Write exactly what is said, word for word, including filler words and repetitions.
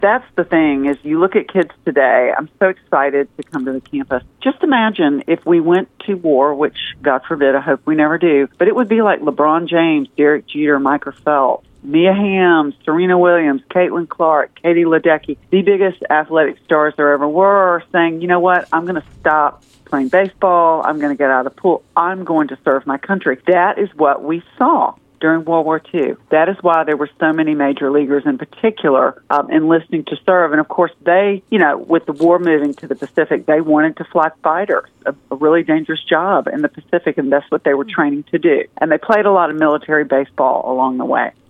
That's the thing, is you look at kids today, I'm so excited to come to the campus. Just imagine if we went to war, which, God forbid, I hope we never do, but it would be like LeBron James, Derek Jeter, Michael Phelps, Mia Hamm, Serena Williams, Caitlin Clark, Katie Ledecky, the biggest athletic stars there ever were, saying, you know what, I'm going to stop playing baseball, I'm going to get out of the pool, I'm going to serve my country. That is what we saw during World War Two. That is why there were so many major leaguers in particular um, enlisting to serve. And, of course, they, you know, with the war moving to the Pacific, they wanted to fly fighters, a, a really dangerous job in the Pacific, and that's what they were training to do. And they played a lot of military baseball along the way.